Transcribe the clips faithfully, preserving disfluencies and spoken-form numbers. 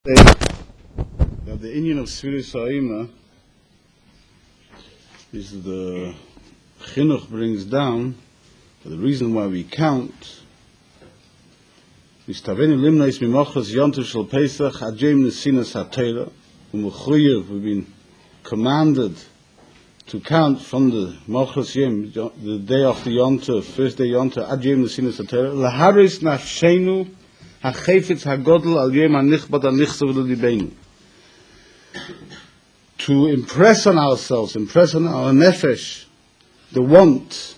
That the Indian of Sfiris Ha'ima is the Chinuch brings down, the reason why we count is Taveni Limnais Mimochas Yontu Shel Pesach Ajem Nesinas HaTeira Umuchuyev. We've been commanded to count from the Mochas Yom, the day of the Yontu, first day Yontu, Ajem Nesinas HaTeira Laharis Nafshenu HaChefetz HaGodel Al Yom HaNichbad HaNichsav L'Libeinu, to impress on ourselves, impress on our nefesh, the want,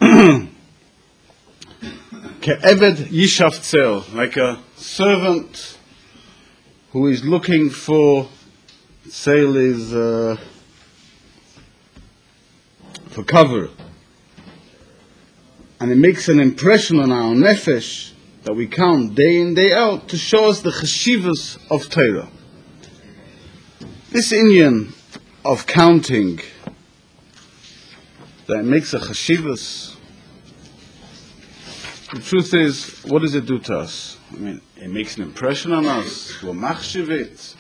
Ke'eved Yishav Tzel, like a servant who is looking for, Tzel is uh, for cover, and it makes an impression on our nefesh that we count day in, day out to show us the cheshivas of Torah. This Indian of counting, that makes a cheshivas, the truth is, what does it do to us? I mean, it makes an impression on us. We're machshivit.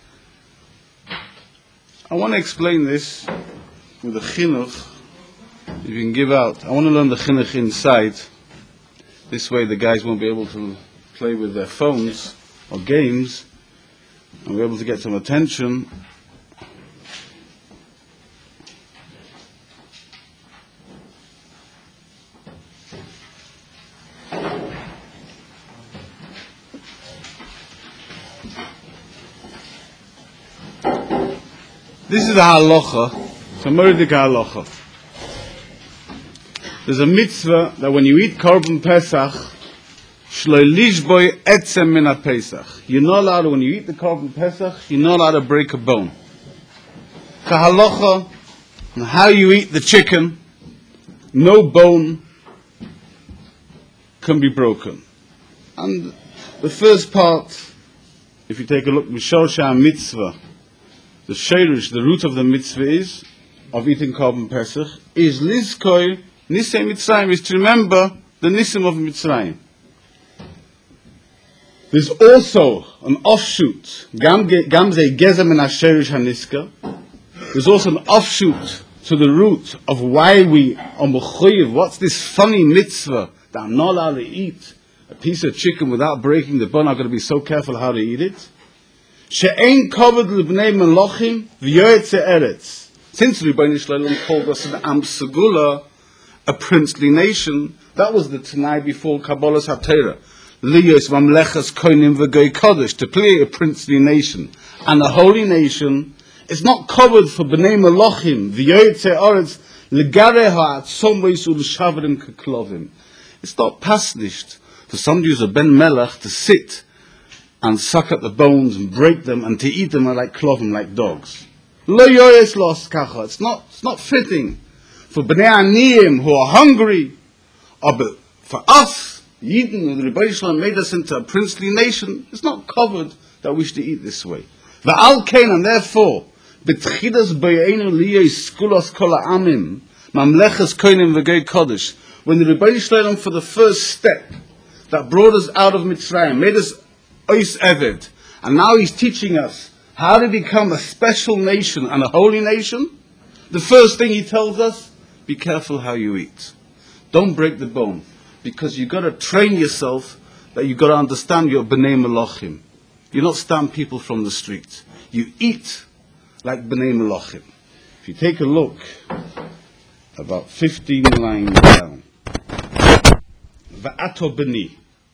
I want to explain this with the chinuch. If you can give out, I want to learn the chinuch inside. This way the guys won't be able to play with their phones or games, and we're able to get some attention. This is a halacha, it's a murdik halacha. There's a mitzvah that when you eat korban pesach, shloi lishboi etzem min ha-pesach. You're not allowed to, when you eat the korban pesach, you're not allowed to break a bone. It's a halacha on how you eat the chicken, no bone can be broken. And the first part, if you take a look, Mishosha mitzvah, the sheirish, the root of the mitzvah is, of eating korban pesach, is lizkoi nisei Mitzrayim, is to remember the nisim of Mitzrayim. There's also an offshoot, gamze gezem min ha-sheirish haniska. There's also an offshoot to the root of why we are mechuyev. What's this funny mitzvah that I'm not allowed to eat a piece of chicken without breaking the bone? I've got to be so careful how to eat it. She'ein koved libnei melochim v'yoetze eretz. Since Rebbeinu Shalom called us an Am Segula, a princely nation, that was the Tanai before Kabbalah's HaTorah. Liyos mamlechas koinim v'goy kodesh, to play a princely nation and a holy nation. It's not covered for bnei melochim v'yoetze eretz legare ha'atzom v'yisul shavrim keklovim. It's not pasnished for somebody who's a ben melech to sit and suck at the bones and break them and to eat them like klovim, like dogs. Lo yoyes los kacha. It's not, it's not fitting for bnei aniyim who are hungry, or for us, Yidden, the Rebbeinu Shalom made us into a princely nation. It's not covered that we should eat this way. V'al kein, and therefore, betchidas boyeinu liyos skulos kol ha'amim, mamlechas koinim v'gei kodesh, when the Rebbeinu Shalom, for the first step that brought us out of Mitzrayim, made us Ois Eved, and now he's teaching us how to become a special nation and a holy nation. The first thing he tells us, be careful how you eat. Don't break the bone, because you've got to train yourself that you've got to understand your bnei melochim. You're not stand people from the street. You eat like bnei melochim. If you take a look, about fifteen lines down, Va'ato b'ni.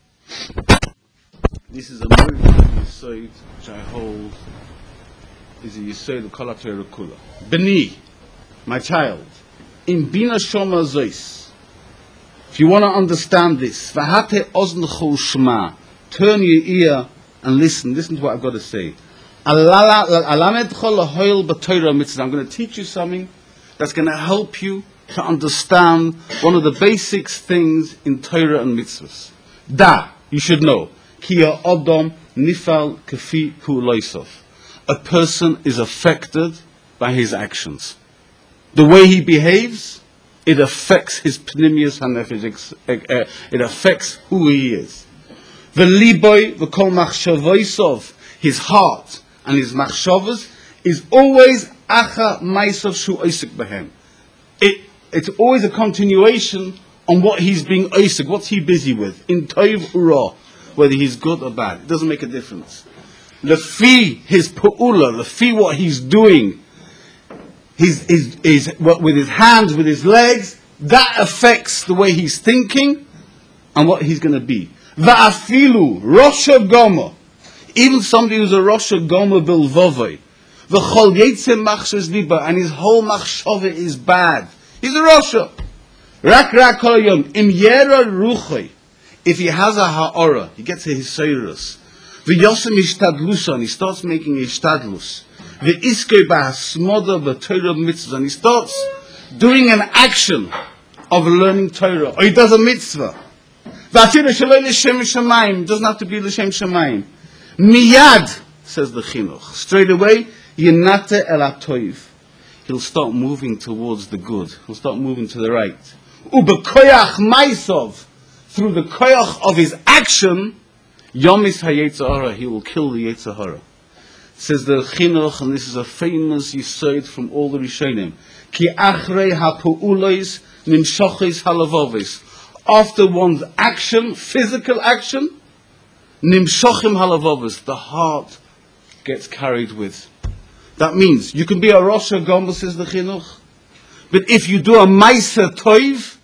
This is a movie Yisod which I hold is a Yisod of Kol HaTorah Kula. B'ni, my child, in bina shoma zois. If you want to understand this, v'hate oznechu shema, turn your ear and listen. Listen to what I've got to say. Alamedcho lahoil b'Torah mitzvah. I'm going to teach you something that's going to help you to understand one of the basic things in Torah and mitzvahs. Da, you should know. Ki ha'adam nifal kefi pu'loisov. A person is affected by his actions. The way he behaves, it affects his pnimius hanefesh. It affects who he is. V'liboy v'kol machshavoisov his heart, and his machshavas is always acha ma'asav shu oisik behem. It it's always a continuation on what he's being oisik, what's he busy with, in toiv ura, whether he's good or bad. It doesn't make a difference. Lefi his pu'ula, lefi what he's doing, his, his, his, what, with his hands, with his legs, that affects the way he's thinking and what he's going to be. Va'afilu, Rosha Goma, even somebody who's a Rosha Goma bilvovoi, v'chol yetzem machshavas liba, and his whole machshava is bad. He's a Rosha. Rak rak kol yom, im yera ruchoi, if he has a ha'ora, he gets a hisayrus. V'yosem ishtadlusa, and he starts making ishtadlus. V'iskei ba'asmoda b'torah mitzvah, and he starts doing an action of learning Torah, or he does a mitzvah. V'afilu shaloi l'shem shamayim, doesn't have to be l'shem shamayim. Miyad, says the chinuch, straight away, yenate el atoiv. He'll start moving towards the good. He'll start moving to the right. Ubekoyach maisov, through the koyach of his action, yomis hayetzer hara, he will kill the yetzer hara. Says the chinuch, and this is a famous yisod from all the Rishonim. Ki achrei ha'pu'ulois nimshochis halavovis. After one's action, physical action, nimshochim halavovis, the heart gets carried with. That means you can be a Rosh Hashanah, says the chinuch, but if you do a Ma'aser Toiv,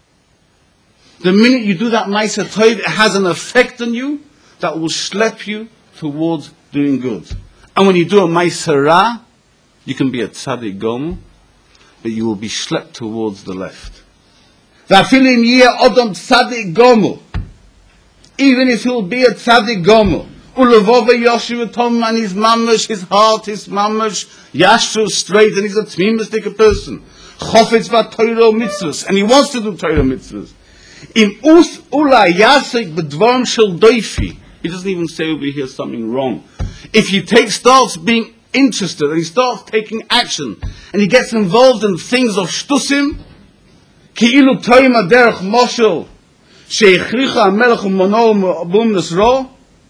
the minute you do that Ma'aser Toiv, it has an effect on you that will schlep you towards doing good. And when you do a Ma'aser Ra, you can be a Tzaddik Gomer, but you will be schlepped towards the left. V'afilim yeh odom Tzaddik Gomer, even if he'll be a Tzaddik Gomer, Ulevova Yoshiv Tom, and his mamash, his heart, his mamash, Yashru straight, and he's a tmimistic person. Chofetz v'Torah mitzvahs, and he wants to do Torah mitzvahs. In us ula yasek b'dvarim shel doifi, he doesn't even say over here something wrong. If he takes, starts being interested, and he starts taking action, and he gets involved in things of shtusim, ki ilu toim aderech moshel, sheichricha amelech u'mono b'um nesro,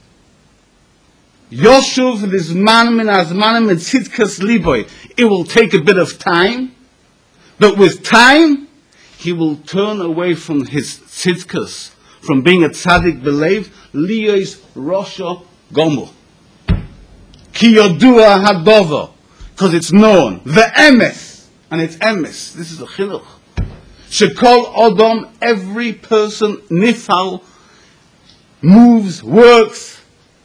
Yoshuv lizmanim and azmanim and tzidkas liboy. It will take a bit of time, but with time, he will turn away from his tzidkas, from being a tzaddik believe, liyos rosha gomer. Ki yodua hadova, because it's known. Ve'emes, and it's emes. This is a chinuch. Shekol odom, every person, nifal, moves, works,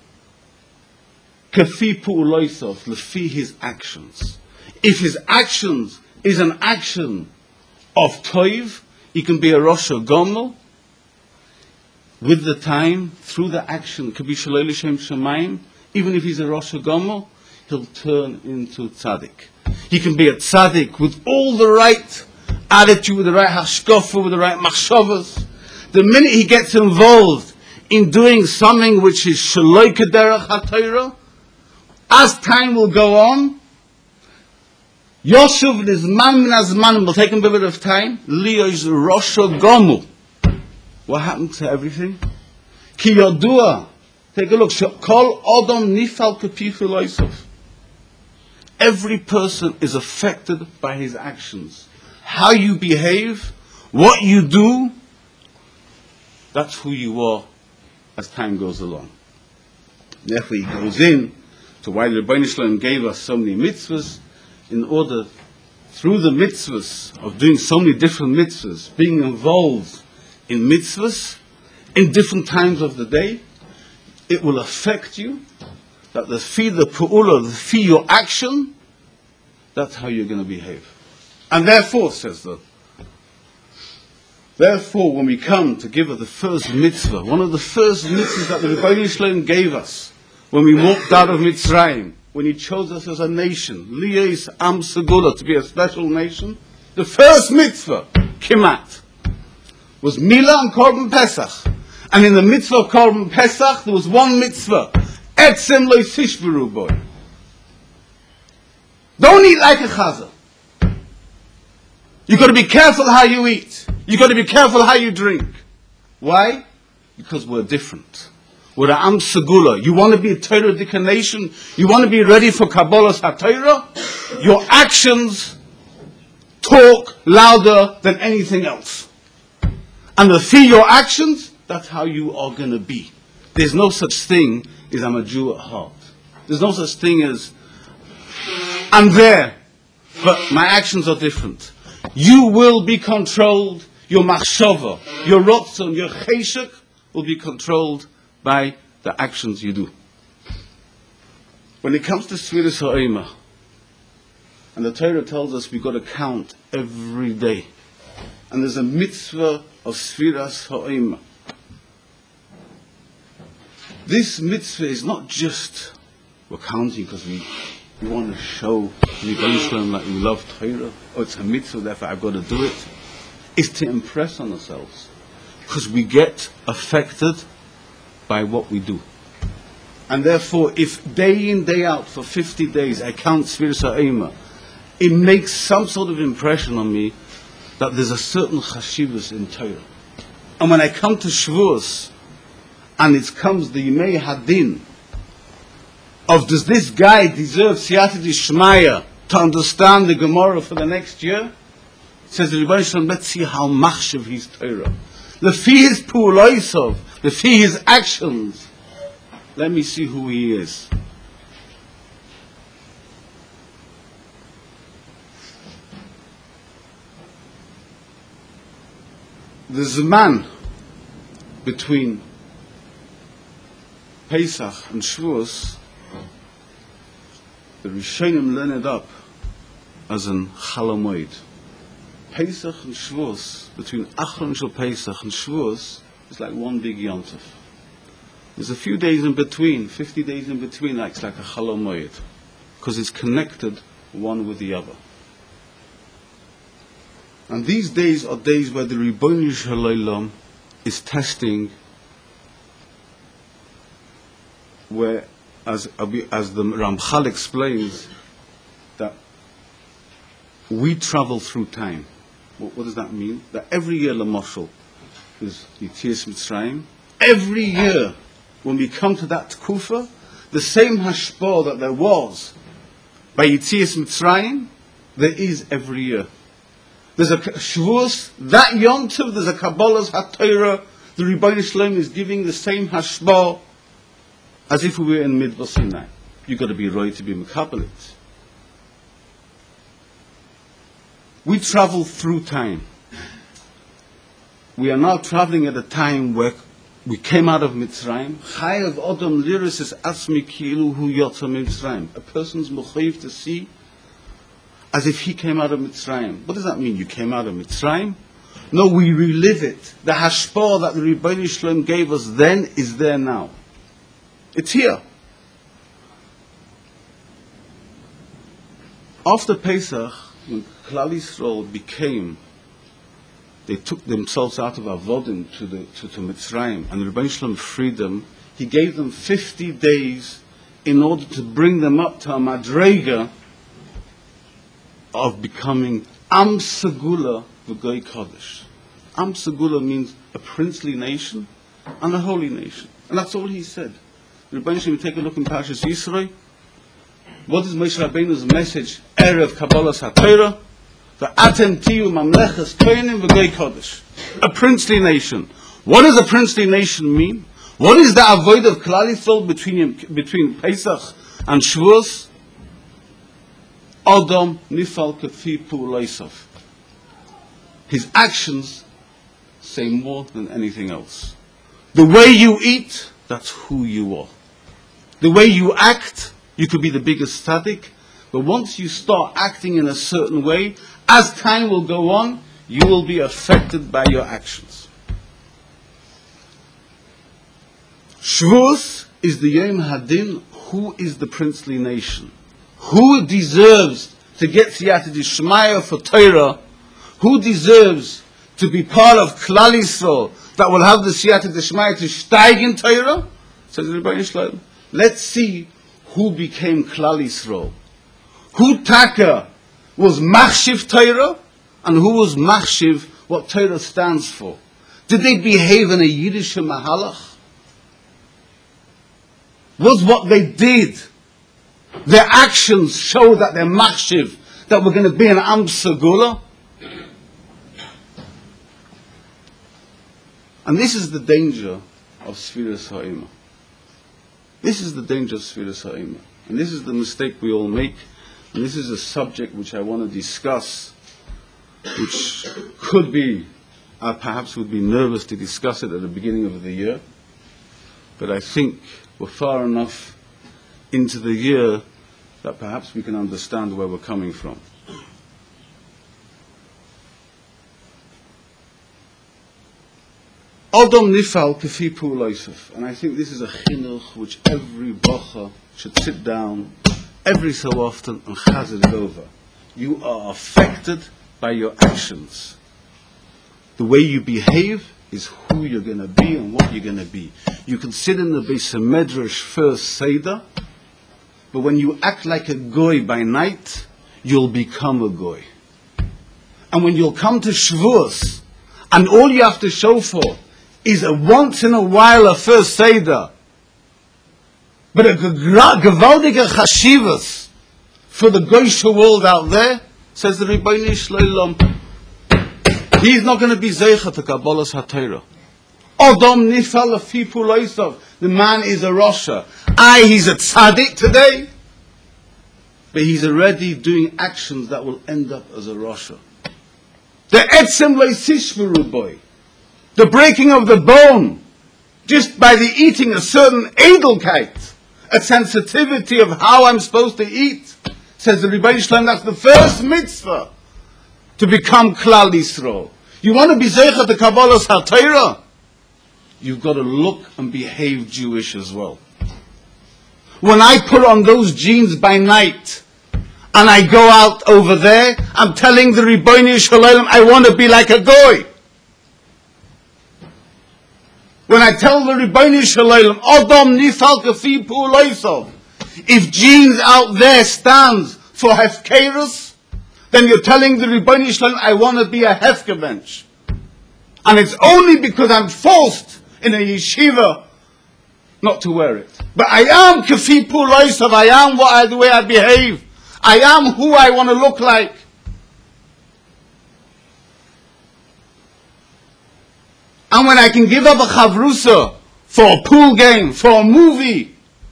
Kafi pu'uloisov, lefi his actions. If his actions is an action of toiv, he can be a Rosh Hashanah. With the time, through the action, could be shaloi l'shem shamayim. Even if he's a Rosh Hashanah, he'll turn into tzaddik. He can be a tzaddik with all the right attitude, with the right hashkafa, with the right machshavas. The minute he gets involved in doing something which is shaloi kederach haTorah, as time will go on, Yoshuv lizman min azman will take him a bit of time. Leo is Rosh Hashanah. What happened to everything? Ki yodua. Take a look. Kol odom nifal kapifu loisov. Every person is affected by his actions. How you behave, what you do, that's who you are as time goes along. Therefore he goes in to why the Rebbeinu Shalom gave us so many mitzvahs, in order, through the mitzvahs, of doing so many different mitzvahs, being involved in mitzvahs, in different times of the day, it will affect you, that the fee, the pu'ula, the fee, your action, that's how you're going to behave. And therefore, says the, therefore, when we come to give her the first mitzvah, one of the first mitzvahs that the Rebbeinu Shalom gave us, when we walked out of Mitzrayim, when he chose us as a nation, Liyos Am Segula, to be a special nation, the first mitzvah, Kimat, was Milah and Korban Pesach. And in the mitzvah of Korban Pesach, there was one mitzvah, Etzem Lo Tishberu Boy. Don't eat like a chazal. You've got to be careful how you eat. You've got to be careful how you drink. Why? Because we're different. With an Am Segula. You want to be a Torah nation? You want to be ready for Kabbalah's HaTorah? Your actions talk louder than anything else. And to see your actions, that's how you are going to be. There's no such thing as I'm a Jew at heart. There's no such thing as I'm there, but my actions are different. You will be controlled. Your machshava, your rotzon, your cheshek will be controlled by the actions you do. When it comes to Sfiras Ha'omer, and the Torah tells us we've got to count every day, and there's a mitzvah of Sfiras Ha'omer. This mitzvah is not just we're counting because we, we want to show the Yisrael that we love Torah, or it's a mitzvah, therefore I've got to do it. It's to impress on ourselves, because we get affected by what we do. And therefore, if day in, day out, for fifty days, I count Sfiras Ha'omer, it makes some sort of impression on me that there's a certain chashivus in Torah. And when I come to Shavuos, and it comes the Yimei Hadin, of does this guy deserve Siyata Dishmaya to understand the Gemara for the next year? It says the Rebbeinu Shalom, let's see how machshav he's Torah. Lefi his pu'ulaisov, lefi his actions, let me see who he is. The Zman between Pesach and Shavuos, the Rishonim learn it up as an Chol Hamoed. Pesach and Shavuos, between Achron Shel Pesach and Shavuos, is like one big yontif. There's a few days in between, fifty days in between, like it's like a Chol Hamoed, because it's connected one with the other. And these days are days where the Ribono Shel Olam is testing, where, as, as the Ramchal explains, that we travel through time. What, what does that mean? That every year, Lamoshel, is Yetzias Mitzrayim. Every year, when we come to that Tkufa, the same hashpah that there was by Yetzias Mitzrayim, there is every year. There's a Shavuos, that Yom Tov, there's a Kabbalah's HaTorah, the Ribono Shel Olam is giving the same hashpah as if we were in Midbar Sinai. You've got to be right to be Mekabelit. We travel through time. We are now traveling at a time where we came out of Mitzrayim. Chayav Odom Liris is Asmi Kilu Hu Yotza Mitzrayim. A person's mechayiv to see as if he came out of Mitzrayim. What does that mean? You came out of Mitzrayim? No, we relive it. The hashpah that the Ribono Shel Olam gave us then is there now. It's here. After Pesach, when Klal Yisrael became, they took themselves out of Avodim to the to, to Mitzrayim, and the Ribono Shel Olam freed them. He gave them fifty days in order to bring them up to a madrega of becoming Am Segula v'Goy Kodesh. Am Segula means a princely nation and a holy nation, and that's all he said. The Ribono Shel Olam, take a look in Parshas Yisro. What is Moshe Rabbeinu's message? Erev Kabbalah's HaTorah, v'atem tiyu mamleches kohanim v'goy kodesh. A princely nation. What does a princely nation mean? What is the avoid of Klal Yisrael between between Pesach and Shavuos? Adam nifal kefi pu'ulaisav. His actions say more than anything else. The way you eat, that's who you are. The way you act, you could be the biggest tzaddik, but once you start acting in a certain way, as time will go on, you will be affected by your actions. Shavuos is the Yom Hadin. Who is the princely nation? Who deserves to get Siyata Dishmaya for Torah? Who deserves to be part of Klal Yisrael that will have the Siyata Dishmaya to steig in Torah? Says the Ribono Shel Olam. Let's see who became Klal Yisrael. Who Taka was Machshiv Torah, and who was Machshiv what Torah stands for. Did they behave in a Yiddish mahalach? was what they did. Their actions show that they're machshiv, that we're going to be an Am Segula. And this is the danger of Sfiras Ha'ima. This is the danger of Sfiras Ha'ima. And this is the mistake we all make. And this is a subject which I want to discuss, which could be, I perhaps would be nervous to discuss it at the beginning of the year. But I think we're far enough into the year that perhaps we can understand where we're coming from. Adam nifal kefi pu'ulaisov. And I think this is a chinuch which every bocha should sit down every so often and chazir it over. You are affected by your actions. The way you behave is who you're going to be and what you're going to be. You can sit in the Beis Medrash first Seder, but when you act like a goy by night, you'll become a goy. And when you'll come to Shavuos, and all you have to show for is a once in a while a first Seder, but a gewaldige chashivas for the goyish world out there, says the Ribbono Shel Olam, he's not going to be zeicha to Kabbalas HaTorah. Adam nifal lefi pu'ulaisov. The man is a Rasha. Aye, he's a tzaddik today, but he's already doing actions that will end up as a Rasha. The etzem leisishveru boy, the breaking of the bone, just by the eating a certain edelkeit, a sensitivity of how I'm supposed to eat, says the Ribbono Shel Olam, that's the first mitzvah to become Klal Yisrael. You want to be zeicha to Kabbalas HaTorah? You've got to look and behave Jewish as well. When I put on those jeans by night and I go out over there, I'm telling the Ribbono Shel Olam, I want to be like a goy. When I tell the Ribbono Shel Olam, Adam nifal kefi pu'ulaisov, if jeans out there stands for hefkerus, then you're telling the Ribbono Shel Olam, I want to be a hefkerbench. And it's only because I'm forced in a yeshiva not to wear it. But I am kefi pu'ulaisov, I am what I, the way I behave. I am who I want to look like. And when I can give up a chavrusa for a pool game, for a movie,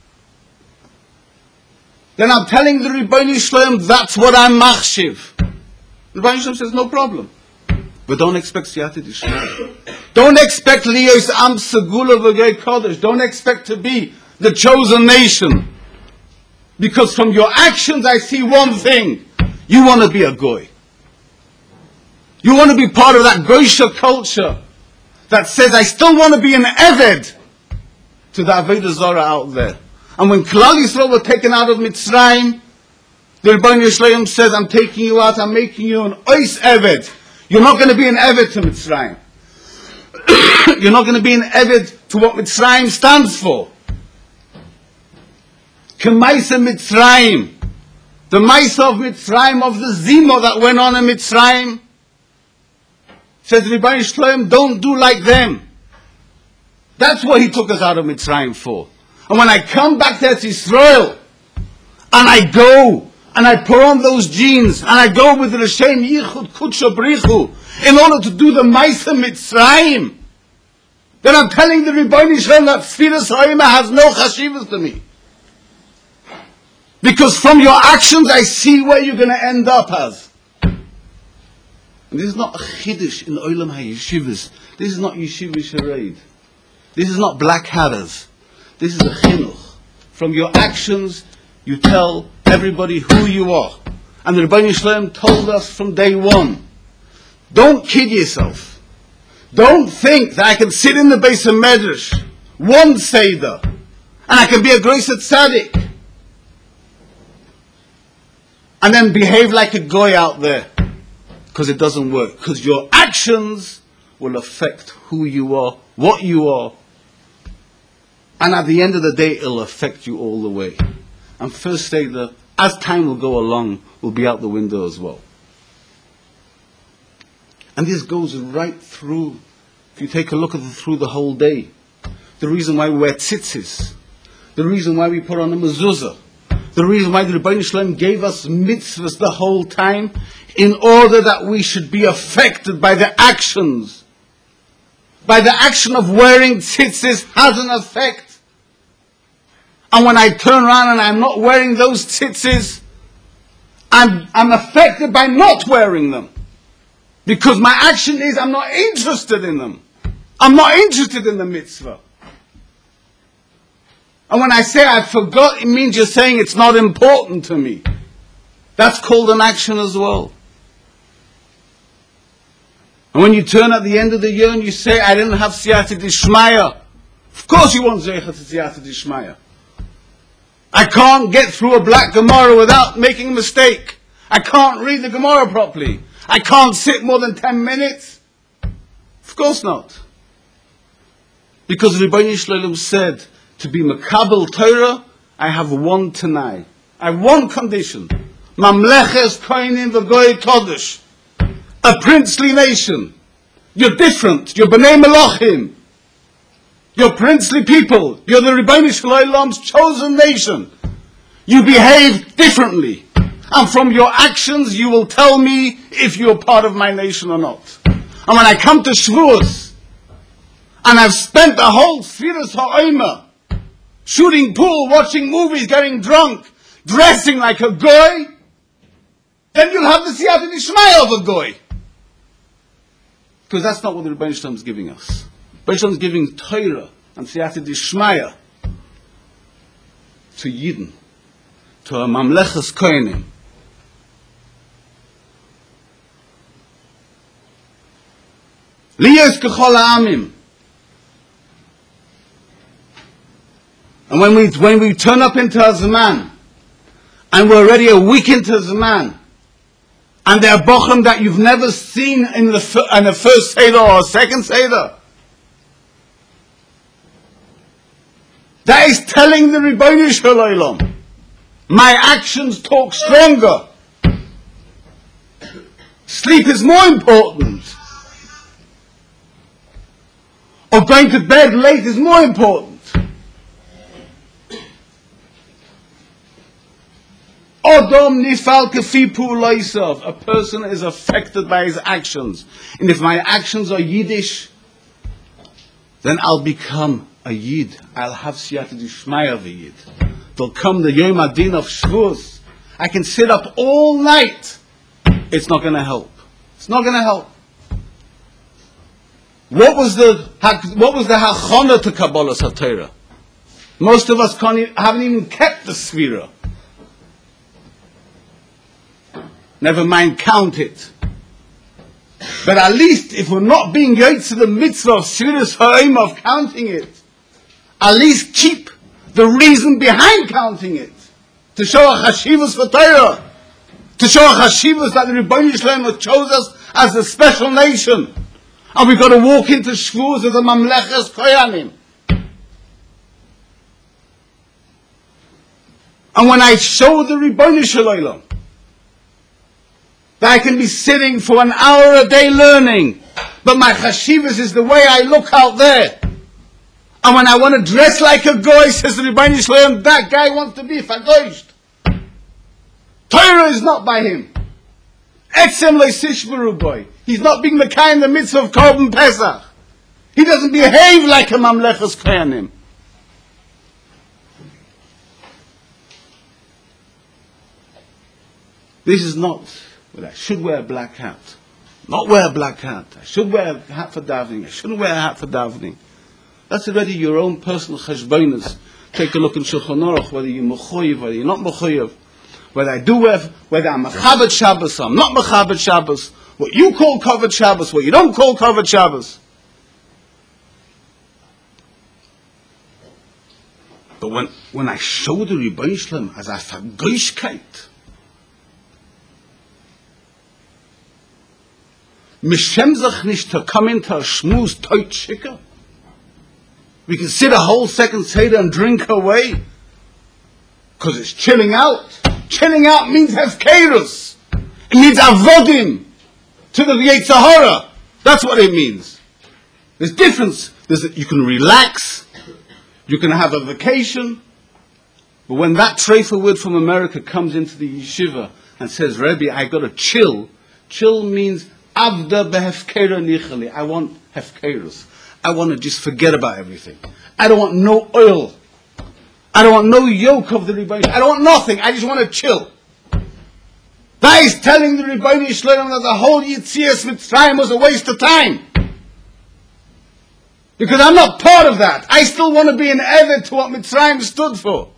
then I'm telling the Ribbono Shel Olam, that's what I'm machshiv. The Ribbono Shel Olam says, no problem. But don't expect siyata d'shmaya. Don't expect liyos am segula v'gei kodesh. Don't expect to be the chosen nation. Because from your actions I see one thing. You want to be a goy. You want to be part of that goysha culture that says, I still want to be an eved to the Avodah Zarah out there. And when Klal Yisrael were taken out of Mitzrayim, the Ribbono Shel Olam says, I'm taking you out, I'm making you an ois eved. You're not going to be an eved to Mitzrayim. You're not going to be an eved to what Mitzrayim stands for. Kemaisa Mitzrayim. The Maisa of Mitzrayim, of the Zimo that went on in Mitzrayim, says Ribbono Shel Olam, don't do like them. That's what he took us out of Mitzrayim for. And when I come back to Eretz Yisrael, and I go, and I put on those jeans, and I go with the L'Shem Yichud Kudsha Brichu, in order to do the Maisa Mitzrayim, then I'm telling the Ribbono Shel Olam that Sfiras Ha'ima has no chashivas to me. Because from your actions I see where you're going to end up as. And this is not a chiddush in Olam HaYeshivas. This is not Yeshiva Charade. This is not black hatters. This is a chinuch. From your actions, you tell everybody who you are. And the Ribbono Shel Olam told us from day one, don't kid yourself. Don't think that I can sit in the Beis Medrash, one Seder, and I can be a Groiser Tzaddik, and then behave like a goy out there. Because it doesn't work. Because your actions will affect who you are, what you are. And at the end of the day, it'll affect you all the way. And first Seder, as time will go along, will be out the window as well. And this goes right through, if you take a look at it through the whole day. The reason why we wear tzitzis, the reason why we put on a mezuzah, the reason why the Rebbeinu Shalom gave us mitzvahs the whole time, in order that we should be affected by the actions. By the action of wearing tzitzis has an effect. And when I turn around and I'm not wearing those tzitzis, I'm, I'm affected by not wearing them. Because my action is I'm not interested in them. I'm not interested in the mitzvah. And when I say I forgot, it means you're saying it's not important to me. That's called an action as well. And when you turn at the end of the year and you say, I didn't have siyata d'shmaya, of course you want zeicha to siyata d'shmaya. I can't get through a black Gemara without making a mistake. I can't read the Gemara properly. I can't sit more than ten minutes. Of course not. Because Rebbeinu Shalom said, to be Makabel Torah, I have one Tanai. I have one condition. Mamleches Koinim V'Goy Kodesh. A princely nation. You're different. You're B'nai Melachim. You're princely people. You're the Rebbeinu Shalom's chosen nation. You behave differently. And from your actions, you will tell me if you're part of my nation or not. And when I come to Shavuos, and I've spent the whole Sfiras Ha'omer shooting pool, watching movies, getting drunk, dressing like a goy, then you'll have the siyata d'shmaya of a goy. Because that's not what the Rebbeinu Shalom is giving us. Rebbeinu Shalom is giving Torah and siyata d'shmaya to Yidden, to a mamleches kohenim. Liyos kechol ha'amim. And when we when we turn up into a Zaman, and we're already a week into Zaman, and there are bochum that you've never seen in the in the first Seder or second Seder, that is telling the Rebbeinu Shalom, my actions talk stronger. Sleep is more important. Or going to bed late is more important. Odom nifal kefi pu'ulaisav. A person is affected by his actions. And if my actions are Yiddish, then I'll become a Yid. I'll have siyata d'shmaya of a Yid. There'll come the Yom Adin of Shavuos. I can sit up all night. It's not going to help. It's not going to help. What was the what was the hachana to Kabbalah HaTorah? Most of us can't, haven't even kept the Sfira. Never mind count it. But at least if we're not being yotze to the mitzvah of Sfiras Ha'omer of counting it, at least keep the reason behind counting it. To show a chashivas for Torah. To show a chashivas that the Rebbeinu Shalom chose us as a special nation. And we've got to walk into Shavuos as a mamleches koyanim. And when I show the Rebbeinu Shalom that I can be sitting for an hour a day learning, but my chashivas is the way I look out there. And when I want to dress like a goy, says the Rebbeinu Shalom, that guy wants to be fagoished. Torah is not by him. Etzem le'sishberu boy. He's not being the kind of mitzvah of Korban Pesach. He doesn't behave like a mamleches kohanim. This is not, well, I should wear a black hat. Not wear a black hat. I should wear a hat for davening. I shouldn't wear a hat for davening. That's already your own personal cheshbonos. Take a look in Shulchan Aruch, whether you're mechoyev, whether you're not mechoyev, whether I do wear, whether I'm mechabed Shabbos, or I'm not mechabed Shabbos, what you call covered Shabbos, what you don't call covered Shabbos. But when, when I show the Rebbeinu Shalom as a vergoishkeit, mishem sich nicht to come into a schmooze tight shikker, we can sit a whole second Seder and drink away, because it's chilling out. Chilling out means hefkerus. It means avodim to the Yetzer Hara. That's what it means. There's difference. There's a, you can relax. You can have a vacation. But when that treifa word from America comes into the yeshiva and says, Rebbe, I got to chill, chill means avda behefkera nichali. I want hefkeros. I want to just forget about everything. I don't want no oil. I don't want no yoke of the Rebbeinu. I don't want nothing. I just want to chill. That is telling the Rebbeinu Shalom that the whole Yitzias Mitzrayim was a waste of time. Because I'm not part of that. I still want to be an eved to what Mitzrayim stood for.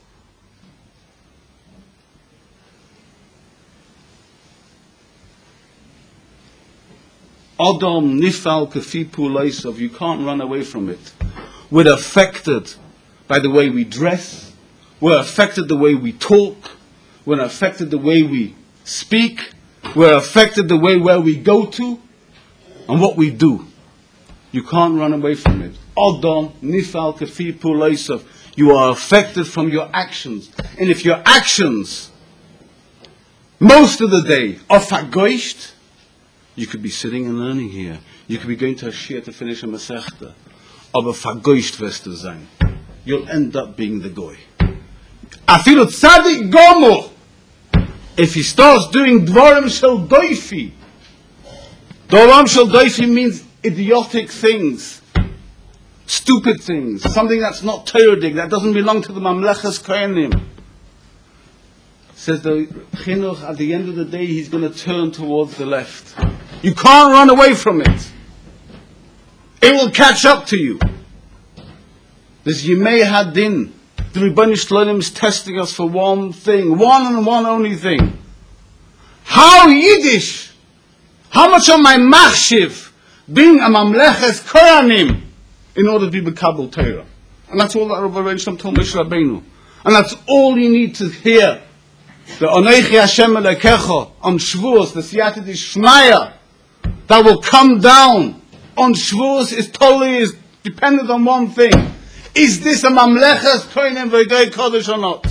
Adam nifal kafi pu'laisov. You can't run away from it. We're affected by the way we dress. We're affected the way we talk. We're affected the way we speak. We're affected the way where we go to and what we do. You can't run away from it. Adam nifal kafi pu'laisov. You are affected from your actions. And if your actions most of the day are fagoisht, you could be sitting and learning here. You could be going to a shir to finish a masechta. Aber fagoisht wirst du sein. You'll end up being the goy. Afilu tzadik gomor. If he starts doing dvarim shel doifi. Dvarim shel doifi means idiotic things. Stupid things. Something that's not Toradic, that doesn't belong to the Mamlechas Kohanim. Says the chinuch, at the end of the day, he's going to turn towards the left. You can't run away from it. It will catch up to you. This Yimei Hadin. The Rebbeinu Shalom is testing us for one thing. One and one only thing. How Yiddish, how much of my machshiv being a Mamleches Kohanim in order to be Mekabel Torah. And that's all that Rabbi Shalom told Moshe Rabbeinu. And that's all you need to hear. The Onechi Hashem Elekecha on Shavuos, the Siyata Dishmaya, that will come down on Shavuos is totally is dependent on one thing. Is this a Mamlechas Kohanim V'Gei Kodesh or not?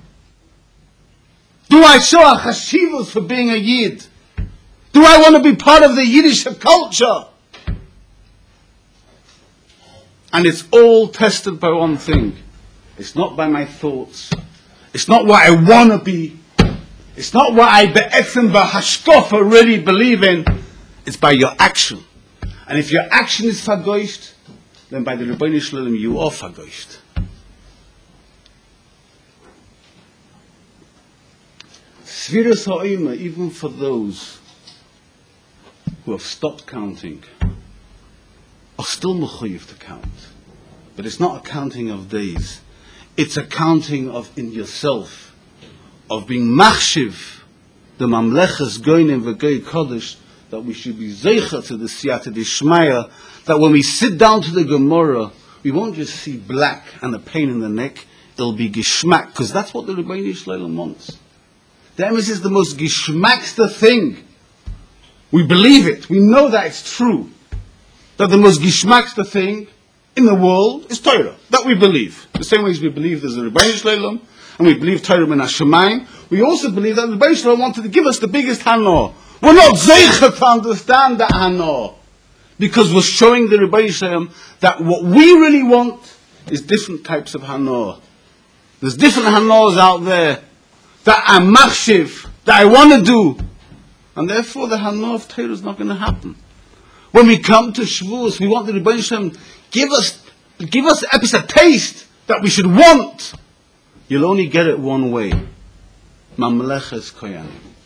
Do I show a chashivus for being a Yid? Do I want to be part of the Yiddish culture? And it's all tested by one thing. It's not by my thoughts. It's not what I want to be. It's not what I be'etzem b'hashkofa really believe in. It's by your action. And if your action is fagoisht, then by the Rebbeinu Shalom you are fagoisht. Sfiras ha'omer, even for those who have stopped counting, are still mechuyev to count. But it's not a counting of days. It's a counting of in yourself, of being machshiv, the mamlechas goyim v'gei kodesh, that we should be zeicha to the siyata dishmaya, that when we sit down to the Gemara, we won't just see black and a pain in the neck, it'll be gishmak, because that's what the Rebbeinu Shalom wants. The emes is the most gishmaksta thing. We believe it, we know that it's true, that the most gishmaksta thing in the world is Torah, that we believe. The same way as we believe there's a Rebbeinu Shalom, and we believe Torah min hashamayim, we also believe that the Rebbeinu Shalom wanted to give us the biggest hana. We're not zeicha to understand that hana, because we're showing the Rebbeinu Shalom that what we really want is different types of hana. There's different hanas out there that I'm machshiv, that I want to do, and therefore the hana of Torah is not going to happen. When we come to Shavuos, we want the Rebbeinu Shalom give us, give us a taste that we should want. You'll only get it one way. Mamlechas Kohanim.